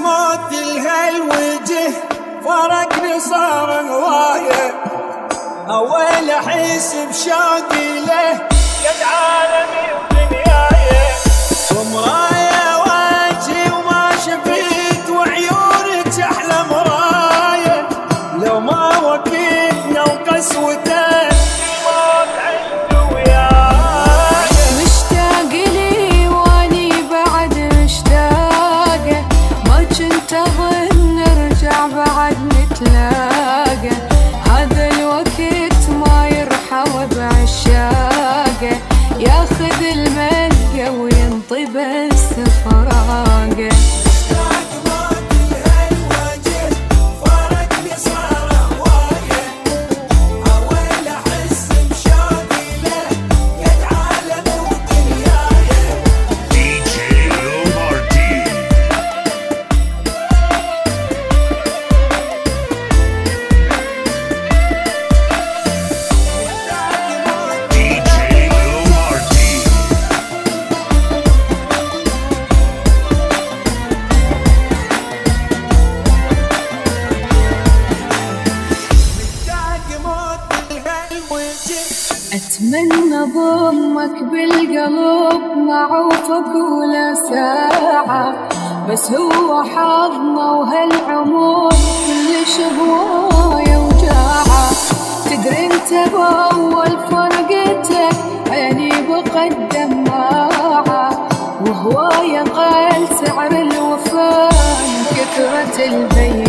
موت الهالوجه فرقني صار هوايه، أول أحس بشوقي له قد عالمي ودنياي، ومرايا وجهي وما شفيت وعيونك أحلى مراية، لو ما وقفنا وقسوته الموت عنده وياي. مشتاق لي واني بعد مشتاقة، ما كنت أظن نرجع بعد نتلاقى، هذا الوقت ما يرحم بعشاقه، ياخذ الملقى وينطي بس فراقه. أتمنى ضمك بالقلب معوفك ولا ساعة، بس هو حظنا وهالعمر كلش هواية وجاعة، تدري انت بأول فرقتك عيني بقت دماعة، وهواية غال سعر الوفاء من كثرة البيع.